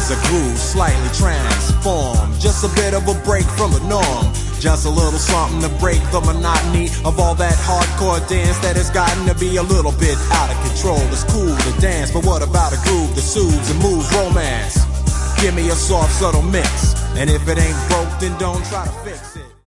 is a groove slightly transformed, just a bit of a break from the norm. Just a little something to break the monotony of all that hardcore dance that has gotten to be a little bit out of control. It's cool to dance, but what about a groove that soothes and moves romance? Give me a soft, subtle mix, and if it ain't broke, then don't try to fix it.